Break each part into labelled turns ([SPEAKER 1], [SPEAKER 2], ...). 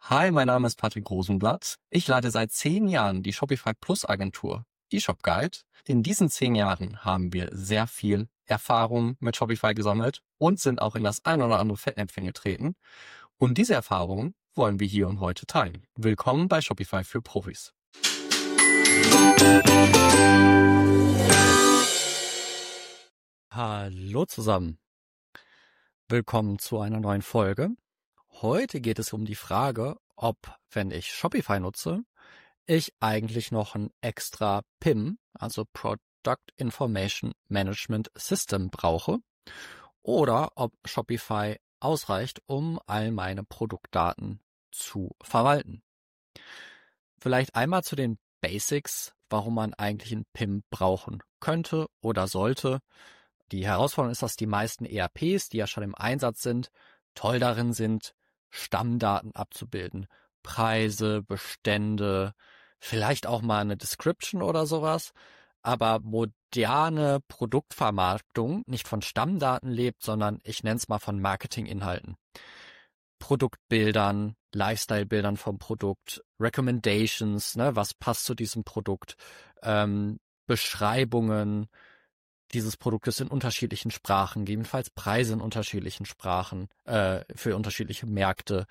[SPEAKER 1] Hi, mein Name ist Patrick Rosenblatt. Ich leite seit 10 Jahren die Shopify Plus Agentur, die ShopGuide. In diesen 10 Jahren haben wir sehr viel Erfahrung mit Shopify gesammelt und sind auch in das ein oder andere Fettnäpfchen getreten. Und diese Erfahrungen wollen wir hier und heute teilen. Willkommen bei Shopify für Profis. Hallo zusammen. Willkommen zu einer neuen Folge. Heute geht es um die Frage, ob, wenn ich Shopify nutze, ich eigentlich noch ein extra PIM, also Product Information Management System, brauche oder ob Shopify ausreicht, um all meine Produktdaten zu verwalten. Vielleicht einmal zu den Basics, warum man eigentlich ein PIM brauchen könnte oder sollte. Die Herausforderung ist, dass die meisten ERPs, die ja schon im Einsatz sind, toll darin sind, Stammdaten abzubilden. Preise, Bestände, vielleicht auch mal eine Description oder sowas. Aber moderne Produktvermarktung nicht von Stammdaten lebt, sondern ich nenne es mal von Marketinginhalten. Produktbildern, Lifestyle-Bildern vom Produkt, Recommendations, was passt zu diesem Produkt, Beschreibungen dieses Produktes in unterschiedlichen Sprachen, gegebenenfalls Preise in unterschiedlichen Sprachen, für unterschiedliche Märkte,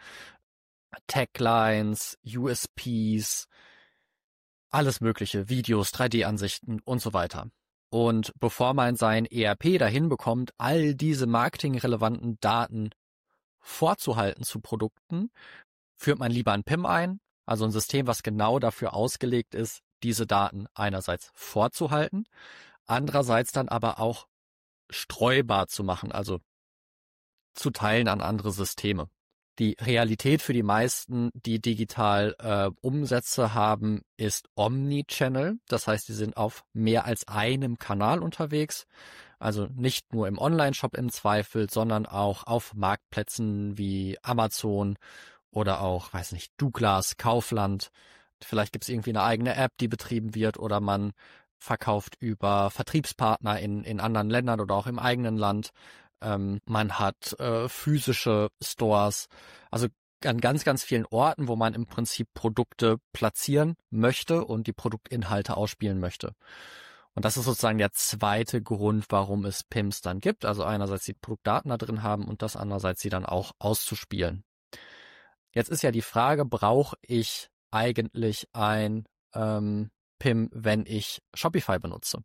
[SPEAKER 1] Taglines, USPs, alles mögliche, Videos, 3D-Ansichten und so weiter. Und bevor man sein ERP dahin bekommt, all diese marketingrelevanten Daten vorzuhalten zu Produkten, führt man lieber ein PIM ein, also ein System, was genau dafür ausgelegt ist, diese Daten einerseits vorzuhalten, andererseits dann aber auch streubar zu machen, also zu teilen an andere Systeme. Die Realität für die meisten, die digital Umsätze haben, ist Omnichannel. Das heißt, sie sind auf mehr als einem Kanal unterwegs. Also nicht nur im Online-Shop im Zweifel, sondern auch auf Marktplätzen wie Amazon oder auch, weiß nicht, Douglas, Kaufland. Vielleicht gibt es irgendwie eine eigene App, die betrieben wird, oder man verkauft über Vertriebspartner in anderen Ländern oder auch im eigenen Land. Man hat physische Stores, also an ganz, ganz vielen Orten, wo man im Prinzip Produkte platzieren möchte und die Produktinhalte ausspielen möchte. Und das ist sozusagen der zweite Grund, warum es PIMs dann gibt. Also einerseits die Produktdaten da drin haben und das andererseits sie dann auch auszuspielen. Jetzt ist ja die Frage, brauche ich eigentlich ein PIM, wenn ich Shopify benutze?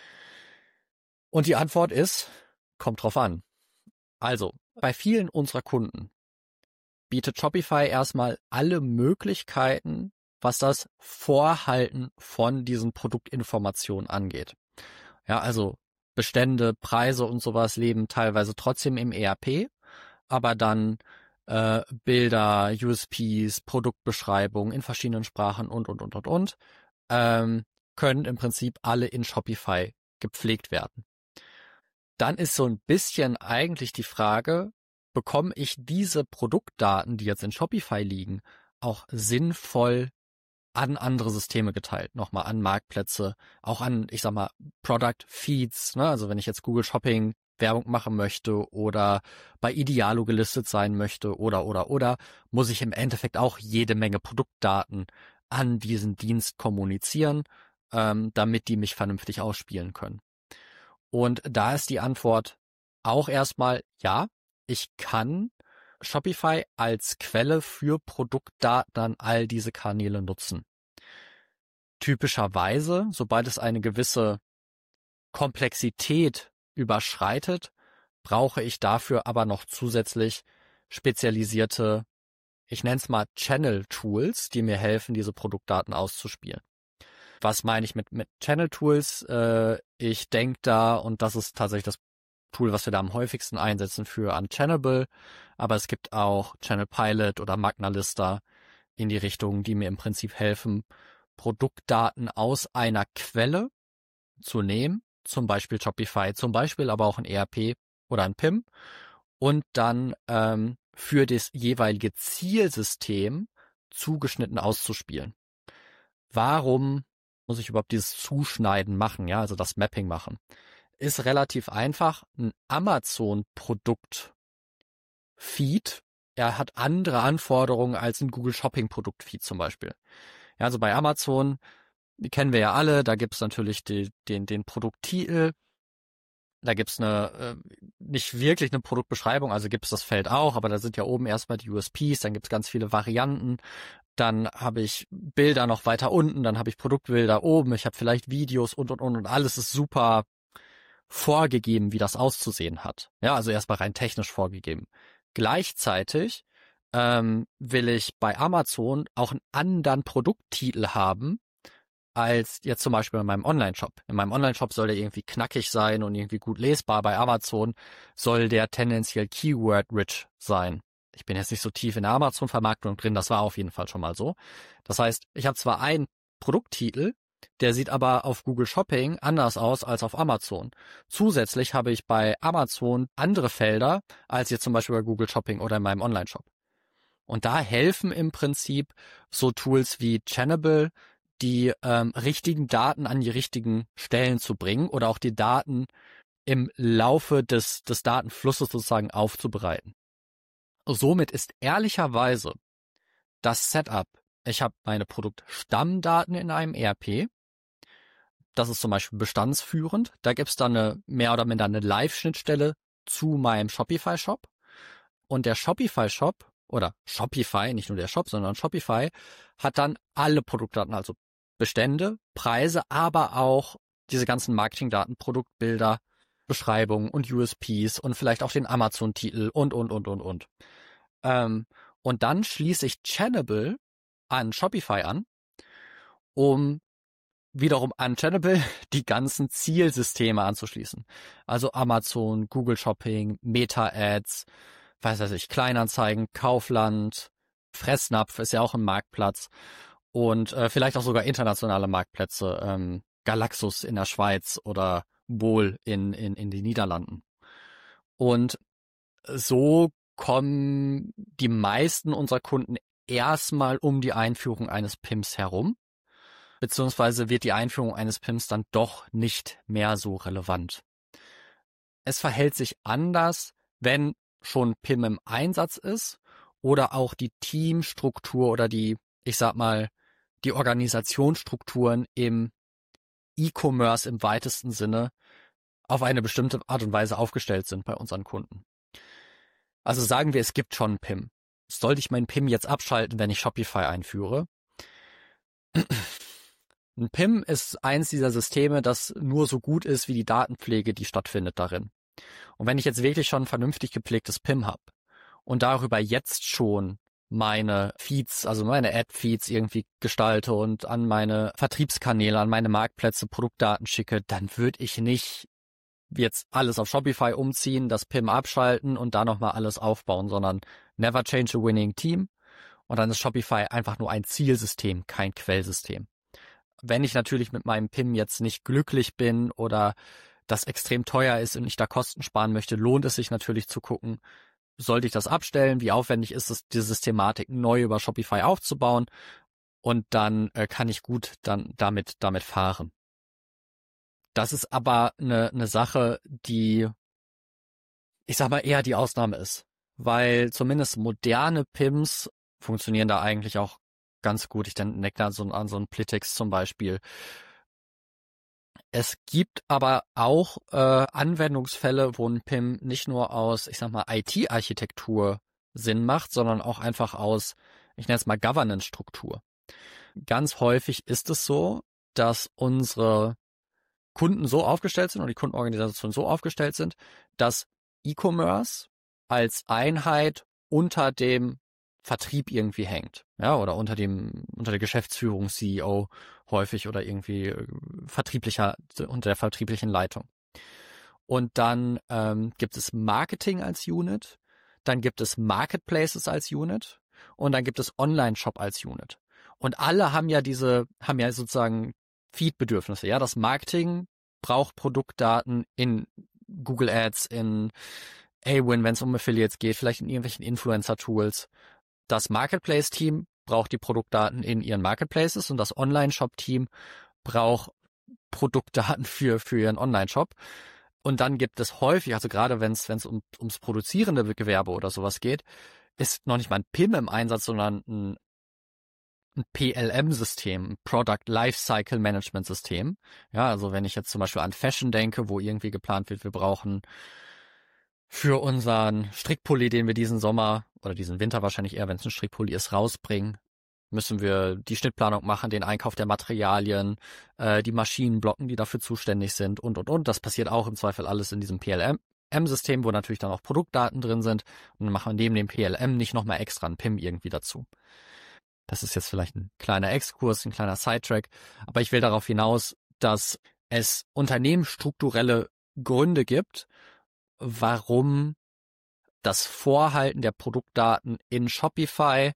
[SPEAKER 1] Und die Antwort ist, kommt drauf an. Also, bei vielen unserer Kunden bietet Shopify erstmal alle Möglichkeiten, was das Vorhalten von diesen Produktinformationen angeht. Ja, also Bestände, Preise und sowas leben teilweise trotzdem im ERP, aber dann Bilder, USPs, Produktbeschreibungen in verschiedenen Sprachen und, können im Prinzip alle in Shopify gepflegt werden. Dann ist so ein bisschen eigentlich die Frage, bekomme ich diese Produktdaten, die jetzt in Shopify liegen, auch sinnvoll an andere Systeme geteilt, nochmal an Marktplätze, auch an, ich sag mal, Product Feeds, also wenn ich jetzt Google Shopping Werbung machen möchte oder bei Idealo gelistet sein möchte oder, muss ich im Endeffekt auch jede Menge Produktdaten an diesen Dienst kommunizieren, damit die mich vernünftig ausspielen können. Und da ist die Antwort auch erstmal ja, ich kann Shopify als Quelle für Produktdaten an all diese Kanäle nutzen. Typischerweise, sobald es eine gewisse Komplexität überschreitet, brauche ich dafür aber noch zusätzlich spezialisierte, ich nenne es mal Channel-Tools, die mir helfen, diese Produktdaten auszuspielen. Was meine ich mit Channel-Tools? Ich denke da, und das ist tatsächlich das Tool, was wir da am häufigsten einsetzen, für Unchannable, aber es gibt auch Channel Pilot oder Magnalista in die Richtung, die mir im Prinzip helfen, Produktdaten aus einer Quelle zu nehmen, zum Beispiel Shopify, zum Beispiel aber auch ein ERP oder ein PIM, und dann für das jeweilige Zielsystem zugeschnitten auszuspielen. Warum muss ich überhaupt dieses Zuschneiden machen, ja, also das Mapping machen? Ist relativ einfach. Ein Amazon-Produkt-Feed er hat andere Anforderungen als ein Google Shopping Produktfeed zum Beispiel. Ja, also bei Amazon, die kennen wir ja alle, da gibt's natürlich den Produkttitel, da gibt's nicht wirklich eine Produktbeschreibung, also gibt's das Feld auch, aber da sind ja oben erstmal die USPs, dann gibt's ganz viele Varianten, dann habe ich Bilder noch weiter unten, dann habe ich Produktbilder oben, ich habe vielleicht Videos und alles ist super vorgegeben, wie das auszusehen hat. Ja, also erstmal rein technisch vorgegeben. Gleichzeitig will ich bei Amazon auch einen anderen Produkttitel haben, als jetzt zum Beispiel in meinem Online-Shop. In meinem Online-Shop soll der irgendwie knackig sein und irgendwie gut lesbar. Bei Amazon soll der tendenziell Keyword-rich sein. Ich bin jetzt nicht so tief in der Amazon-Vermarktung drin, das war auf jeden Fall schon mal so. Das heißt, ich habe zwar einen Produkttitel, der sieht aber auf Google Shopping anders aus als auf Amazon. Zusätzlich habe ich bei Amazon andere Felder als jetzt zum Beispiel bei Google Shopping oder in meinem Online-Shop. Und da helfen im Prinzip so Tools wie Channable, die richtigen Daten an die richtigen Stellen zu bringen oder auch die Daten im Laufe des Datenflusses sozusagen aufzubereiten. Somit ist ehrlicherweise das Setup, ich habe meine Produktstammdaten in einem ERP, das ist zum Beispiel bestandsführend, da gibt es dann mehr oder minder eine Live-Schnittstelle zu meinem Shopify-Shop und der Shopify-Shop oder Shopify, nicht nur der Shop, sondern Shopify, hat dann alle Produktdaten, also Bestände, Preise, aber auch diese ganzen Marketingdaten, Produktbilder, Beschreibungen und USPs und vielleicht auch den Amazon-Titel und. Und dann schließe ich Channable an Shopify an, um wiederum an Channable die ganzen Zielsysteme anzuschließen. Also Amazon, Google Shopping, Meta-Ads, weiß ich, Kleinanzeigen, Kaufland, Fressnapf ist ja auch ein Marktplatz und vielleicht auch sogar internationale Marktplätze, Galaxus in der Schweiz oder Bol in den Niederlanden. Und so kommen die meisten unserer Kunden erstmal um die Einführung eines PIMs herum, beziehungsweise wird die Einführung eines PIMs dann doch nicht mehr so relevant. Es verhält sich anders, wenn schon PIM im Einsatz ist oder auch die Teamstruktur oder die Organisationsstrukturen im E-Commerce im weitesten Sinne auf eine bestimmte Art und Weise aufgestellt sind bei unseren Kunden. Also sagen wir, es gibt schon einen PIM. Sollte ich meinen PIM jetzt abschalten, wenn ich Shopify einführe? Ein PIM ist eins dieser Systeme, das nur so gut ist wie die Datenpflege, die stattfindet darin. Und wenn ich jetzt wirklich schon ein vernünftig gepflegtes PIM habe und darüber jetzt schon meine Feeds, also meine Ad-Feeds irgendwie gestalte und an meine Vertriebskanäle, an meine Marktplätze Produktdaten schicke, dann würde ich nicht jetzt alles auf Shopify umziehen, das PIM abschalten und da nochmal alles aufbauen, sondern never change a winning team. Und dann ist Shopify einfach nur ein Zielsystem, kein Quellsystem. Wenn ich natürlich mit meinem PIM jetzt nicht glücklich bin oder das extrem teuer ist und ich da Kosten sparen möchte, lohnt es sich natürlich zu gucken, sollte ich das abstellen, wie aufwendig ist es, die Systematik neu über Shopify aufzubauen und dann kann ich gut dann damit fahren. Das ist aber eine Sache, die, ich sag mal, eher die Ausnahme ist, weil zumindest moderne PIMs funktionieren da eigentlich auch ganz gut. Ich denke da an so einen Plitix zum Beispiel. Es gibt aber auch Anwendungsfälle, wo ein PIM nicht nur aus, ich sag mal, IT-Architektur Sinn macht, sondern auch einfach aus, ich nenne es mal Governance-Struktur. Ganz häufig ist es so, dass unsere Kunden so aufgestellt sind und die Kundenorganisationen so aufgestellt sind, dass E-Commerce als Einheit unter dem Vertrieb irgendwie hängt, ja, oder unter der Geschäftsführung, CEO häufig oder irgendwie unter der vertrieblichen Leitung. Und dann gibt es Marketing als Unit, dann gibt es Marketplaces als Unit und dann gibt es Online-Shop als Unit. Und alle haben ja sozusagen Feed-Bedürfnisse, ja, das Marketing braucht Produktdaten in Google Ads, in Awin, wenn es um Affiliates geht, vielleicht in irgendwelchen Influencer-Tools. Das Marketplace-Team braucht die Produktdaten in ihren Marketplaces und das Online-Shop-Team braucht Produktdaten für ihren Online-Shop. Und dann gibt es häufig, also gerade wenn es ums produzierende Gewerbe oder sowas geht, ist noch nicht mal ein PIM im Einsatz, sondern ein PLM-System, ein Product Lifecycle Management System. Ja, also wenn ich jetzt zum Beispiel an Fashion denke, wo irgendwie geplant wird, wir brauchen für unseren Strickpulli, den wir diesen Sommer oder diesen Winter wahrscheinlich eher, wenn es ein Strickpulli ist, rausbringen, müssen wir die Schnittplanung machen, den Einkauf der Materialien, die Maschinen blocken, die dafür zuständig sind und. Das passiert auch im Zweifel alles in diesem PLM-System, wo natürlich dann auch Produktdaten drin sind. Und dann machen wir neben dem PLM nicht nochmal extra ein PIM irgendwie dazu. Das ist jetzt vielleicht ein kleiner Exkurs, ein kleiner Sidetrack, aber ich will darauf hinaus, dass es unternehmensstrukturelle Gründe gibt, warum das Vorhalten der Produktdaten in Shopify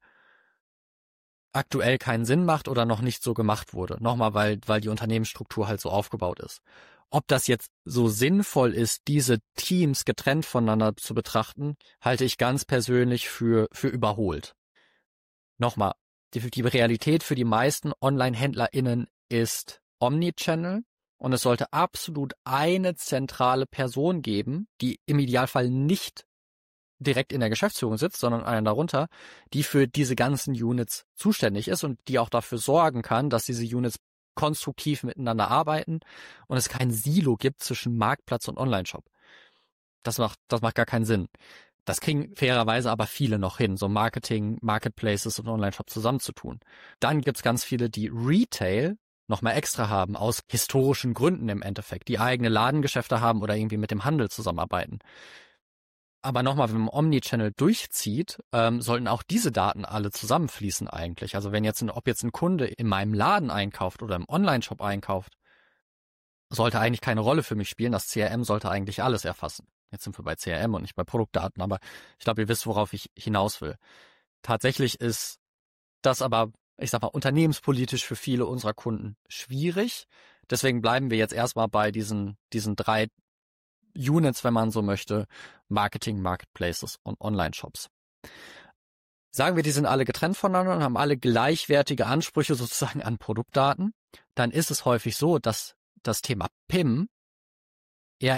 [SPEAKER 1] aktuell keinen Sinn macht oder noch nicht so gemacht wurde. Nochmal, weil die Unternehmensstruktur halt so aufgebaut ist. Ob das jetzt so sinnvoll ist, diese Teams getrennt voneinander zu betrachten, halte ich ganz persönlich für überholt. Nochmal, die Realität für die meisten Online-HändlerInnen ist Omnichannel und es sollte absolut eine zentrale Person geben, die im Idealfall nicht direkt in der Geschäftsführung sitzt, sondern einen darunter, die für diese ganzen Units zuständig ist und die auch dafür sorgen kann, dass diese Units konstruktiv miteinander arbeiten und es kein Silo gibt zwischen Marktplatz und Online-Shop. Das macht gar keinen Sinn. Das kriegen fairerweise aber viele noch hin, so Marketing, Marketplaces und Online-Shop zusammenzutun. Dann gibt's ganz viele, die Retail nochmal extra haben, aus historischen Gründen im Endeffekt, die eigene Ladengeschäfte haben oder irgendwie mit dem Handel zusammenarbeiten. Aber nochmal, wenn man Omnichannel durchzieht, sollten auch diese Daten alle zusammenfließen eigentlich. Also ob jetzt ein Kunde in meinem Laden einkauft oder im Online-Shop einkauft, sollte eigentlich keine Rolle für mich spielen. Das CRM sollte eigentlich alles erfassen. Jetzt sind wir bei CRM und nicht bei Produktdaten, aber ich glaube, ihr wisst, worauf ich hinaus will. Tatsächlich ist das aber, ich sag mal, unternehmenspolitisch für viele unserer Kunden schwierig. Deswegen bleiben wir jetzt erstmal bei diesen 3 Units, wenn man so möchte, Marketing, Marketplaces und Online-Shops. Sagen wir, die sind alle getrennt voneinander und haben alle gleichwertige Ansprüche sozusagen an Produktdaten, dann ist es häufig so, dass das Thema PIM eher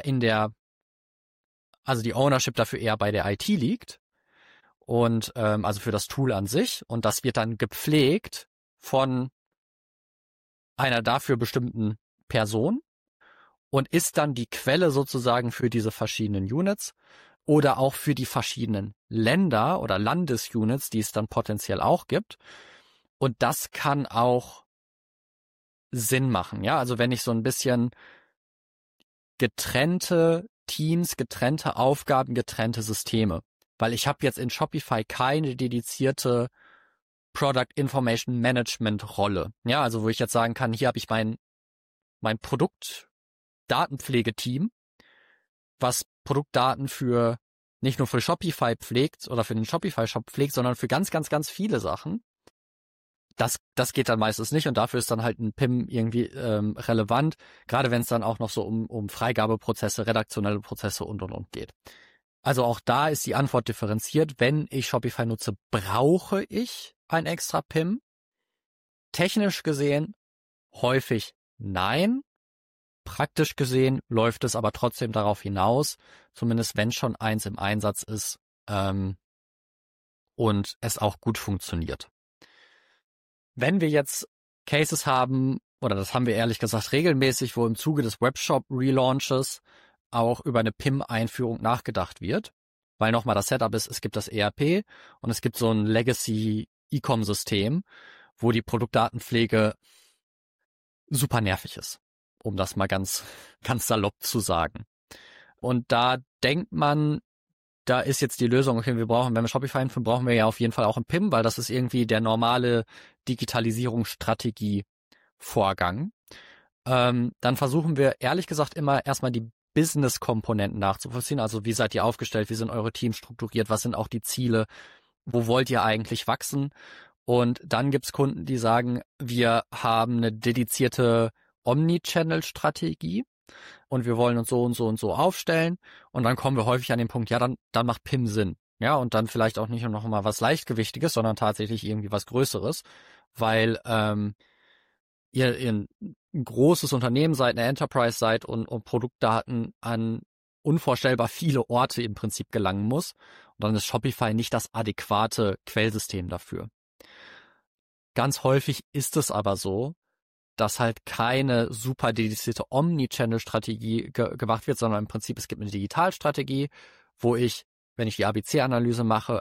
[SPEAKER 1] also die Ownership dafür eher bei der IT liegt und also für das Tool an sich und das wird dann gepflegt von einer dafür bestimmten Person und ist dann die Quelle sozusagen für diese verschiedenen Units oder auch für die verschiedenen Länder oder Landesunits, die es dann potenziell auch gibt. Und das kann auch Sinn machen. Ja, also wenn ich so ein bisschen getrennte Teams, getrennte Aufgaben, getrennte Systeme. Weil ich habe jetzt in Shopify keine dedizierte Product Information Management Rolle. Ja, also wo ich jetzt sagen kann, hier habe ich mein Produktdatenpflegeteam, was Produktdaten nicht nur für Shopify pflegt oder für den Shopify-Shop pflegt, sondern für ganz, ganz, ganz viele Sachen. Das geht dann meistens nicht und dafür ist dann halt ein PIM irgendwie relevant, gerade wenn es dann auch noch so um Freigabeprozesse, redaktionelle Prozesse und geht. Also auch da ist die Antwort differenziert. Wenn ich Shopify nutze, brauche ich ein extra PIM? Technisch gesehen häufig nein. Praktisch gesehen läuft es aber trotzdem darauf hinaus, zumindest wenn schon eins im Einsatz ist und es auch gut funktioniert. Wenn wir jetzt Cases haben, oder das haben wir ehrlich gesagt regelmäßig, wo im Zuge des Webshop-Relaunches auch über eine PIM-Einführung nachgedacht wird, weil nochmal das Setup ist, es gibt das ERP und es gibt so ein Legacy-E-Com-System, wo die Produktdatenpflege super nervig ist, um das mal ganz, ganz salopp zu sagen. Und da denkt man, da ist jetzt die Lösung, okay, wenn wir Shopify einführen, brauchen wir ja auf jeden Fall auch ein PIM, weil das ist irgendwie der normale Digitalisierungsstrategie-Vorgang. Dann versuchen wir ehrlich gesagt immer erstmal die Business-Komponenten nachzuvollziehen. Also wie seid ihr aufgestellt, wie sind eure Teams strukturiert, was sind auch die Ziele, wo wollt ihr eigentlich wachsen? Und dann gibt's Kunden, die sagen, wir haben eine dedizierte Omnichannel-Strategie und wir wollen uns so und so und so aufstellen. Und dann kommen wir häufig an den Punkt, ja, dann macht PIM Sinn. Ja, und dann vielleicht auch nicht nur noch mal was Leichtgewichtiges, sondern tatsächlich irgendwie was Größeres, weil ihr ein großes Unternehmen seid, eine Enterprise seid und Produktdaten an unvorstellbar viele Orte im Prinzip gelangen muss. Und dann ist Shopify nicht das adäquate Quellsystem dafür. Ganz häufig ist es aber so, dass halt keine super dedizierte Omnichannel-Strategie gemacht wird, sondern im Prinzip es gibt eine Digitalstrategie, wo ich, wenn ich die ABC-Analyse mache,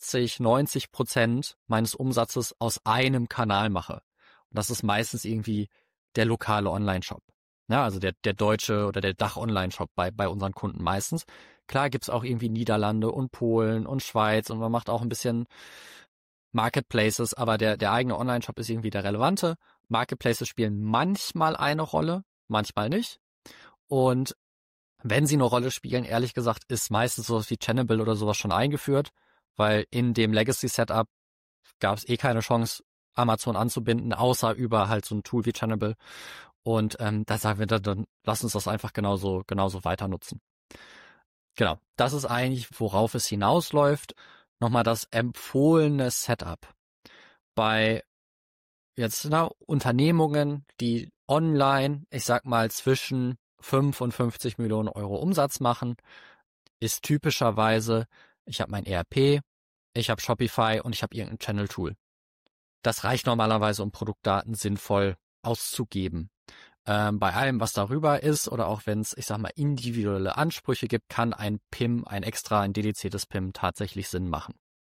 [SPEAKER 1] 80-90% meines Umsatzes aus einem Kanal mache. Und das ist meistens irgendwie der lokale Online-Shop. Ja, also der deutsche oder der Dach-Online-Shop bei unseren Kunden meistens. Klar gibt's auch irgendwie Niederlande und Polen und Schweiz und man macht auch ein bisschen Marketplaces, aber der eigene Online-Shop ist irgendwie der relevante. Marketplaces spielen manchmal eine Rolle, manchmal nicht. Und wenn sie eine Rolle spielen, ehrlich gesagt, ist meistens sowas wie Channable oder sowas schon eingeführt, weil in dem Legacy-Setup gab es keine Chance, Amazon anzubinden, außer über halt so ein Tool wie Channable. Und da sagen wir dann, lass uns das einfach genauso weiter nutzen. Genau, das ist eigentlich, worauf es hinausläuft. Nochmal das empfohlene Setup. Bei jetzt Unternehmungen, die online, ich sag mal, zwischen 5 und 50 Millionen Euro Umsatz machen, ist typischerweise, ich habe mein ERP, ich habe Shopify und ich habe irgendein Channel-Tool. Das reicht normalerweise, um Produktdaten sinnvoll auszugeben. Bei allem, was darüber ist, oder auch wenn es, ich sag mal, individuelle Ansprüche gibt, kann ein PIM, ein dediziertes PIM tatsächlich Sinn machen.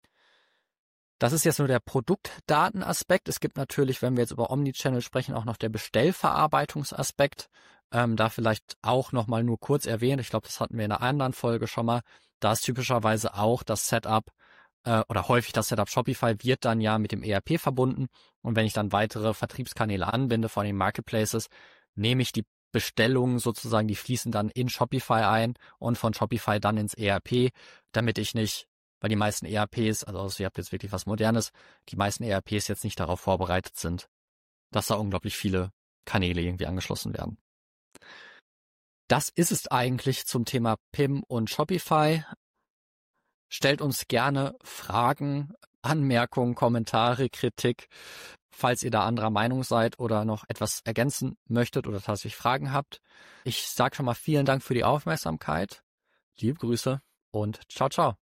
[SPEAKER 1] Das ist jetzt nur der Produktdatenaspekt. Es gibt natürlich, wenn wir jetzt über Omnichannel sprechen, auch noch der Bestellverarbeitungsaspekt. Da vielleicht auch nochmal nur kurz erwähnt. Ich glaube, das hatten wir in einer anderen Folge schon mal. Da ist typischerweise auch das Setup oder häufig das Setup Shopify wird dann ja mit dem ERP verbunden. Und wenn ich dann weitere Vertriebskanäle anbinde von den Marketplaces, nehme ich die Bestellungen sozusagen, die fließen dann in Shopify ein und von Shopify dann ins ERP, damit ich nicht, weil die meisten ERPs, also ihr habt jetzt wirklich was Modernes, die meisten ERPs jetzt nicht darauf vorbereitet sind, dass da unglaublich viele Kanäle irgendwie angeschlossen werden. Das ist es eigentlich zum Thema PIM und Shopify. Stellt uns gerne Fragen, Anmerkungen, Kommentare, Kritik, falls ihr da anderer Meinung seid oder noch etwas ergänzen möchtet oder tatsächlich Fragen habt. Ich sage schon mal vielen Dank für die Aufmerksamkeit. Liebe Grüße und ciao, ciao.